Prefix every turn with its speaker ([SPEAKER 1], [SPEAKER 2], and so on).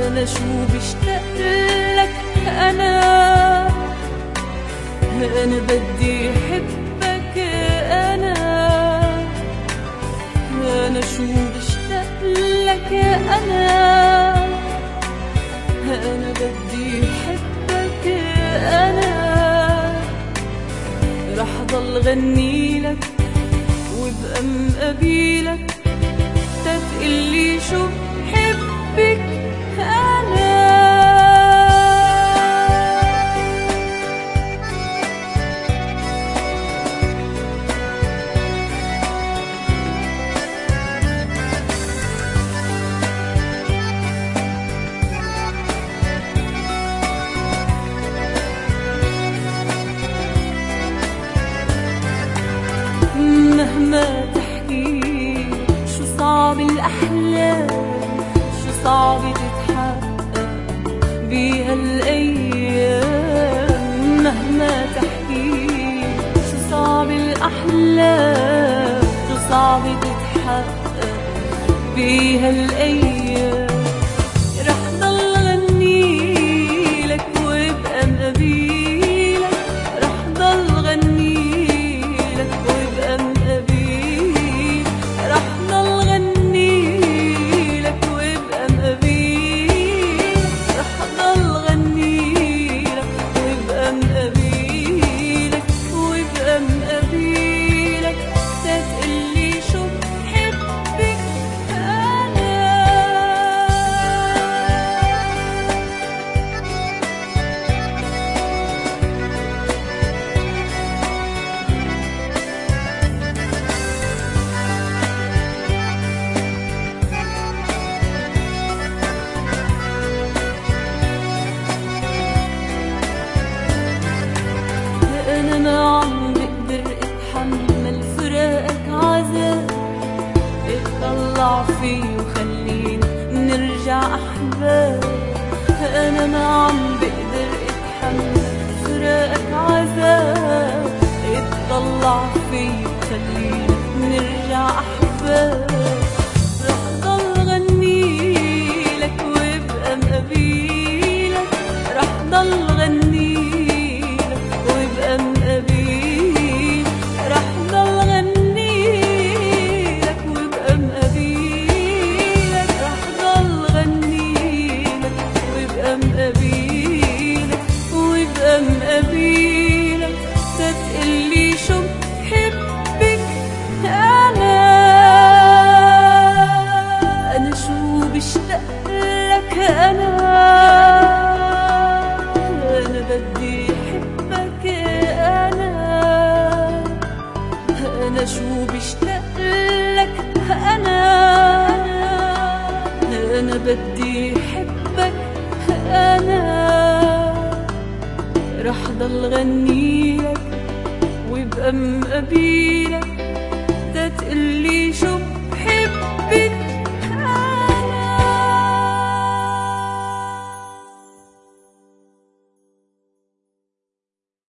[SPEAKER 1] أنا شو بشتاق لك أنا بدي أحبك أنا شو بشتاق لك أنا بدي أحبك أنا رح ضل غني لك وبقى مقابلك تتقلي شو بحبك أنا. مهما تحكي شو صعب الأحلام شو صعب تتحقق بهالأيام. مهما تحكي شو صعب الأحلام شو صعب تتحقق بهالأيام. رح ضل غني لك وابقى مقابلك رح ضل غني لك وابقى مقابلك رح ضل غني لك وابقى مقابلك رح ضل غني لك وابقى مقابلك وابقى مقابلك تتقلي شو بحبك أنا. أنا ما عم بقدر أتحمل فراقك عذاب اطلع فيه وخلينا نرجع أحباب. أنا ما عم بقدر أتحمل فراقك عذاب اطلع فيه وخلينا نرجع أحباب. رح ضل غني لك وابقى مقابلك رح ضل غني وابقى مقابلك رح ضل غني لك وابقى مقابلك رح ضل غني لك وابقى مقابلك وابقى مقابلك تتقلي شو بحبك أنا شو بشتاق لك أنا بدي أحبك أنا شو بشتاق لك أنا بدي أحبك أنا رح ضل غني لك وابقى مقابلك